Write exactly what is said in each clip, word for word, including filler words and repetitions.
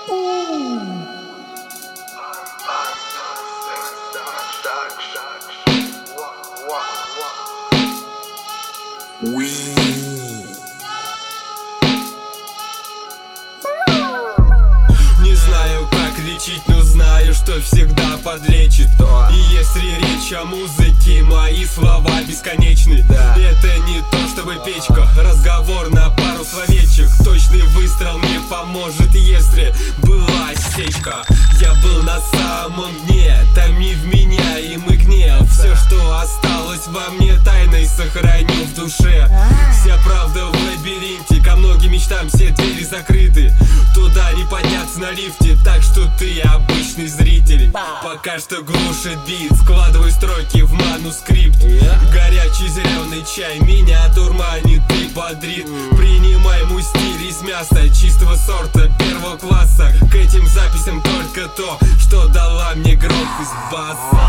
Не знаю, как лечить, но знаю, что всегда подлечит. И если речь о музыке, мои слова бесконечны. Это не то чтобы печка, разговор на пару словечек. Точный выстрел мне поможет, если была осечка. Я был на самом дне, томи в меня и мы гнев. Все, что осталось во мне тайной, сохраню в душе. Вся правда в лабиринте, ко многим мечтам все двери закрыты. Туда не подняться на лифте, так что ты обычный зритель. Пока что глушит бит, складываю строки в манускрипт. Горячий зеленый чай меня дурманит и бодрит. Принимай мой стиль из мяса чистого сорта первого класса. К этим записям только то, что дала мне громкость баса.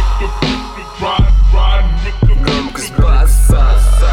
Громкость баса.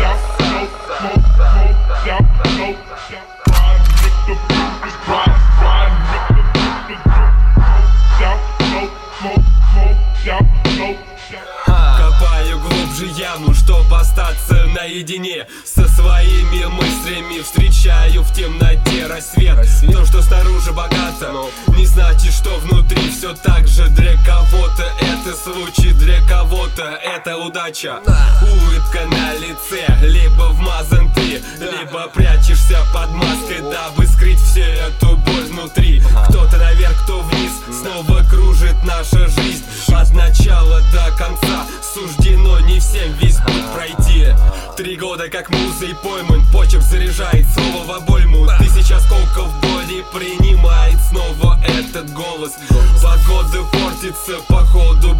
Копаю глубже яму, чтоб остаться наедине со своими мыслями. Встречаю в темноте рассвет. То, что снаружи богато, не значит, что внутри все так же. Для кого-то это случай, для кого-то это удача. Улыбка на лице, либо вмазан ты, либо прячешься под маской, дабы скрыть всю эту боль внутри. Кто-то наверх, кто вниз, снова кружит наша жизнь. От начала до конца суждено не всем весь путь пройти. Три года как музой пойман, почерк заряжает слово в обойму. Тысяча осколков боли принимает снова этот голос. Погода портится, походу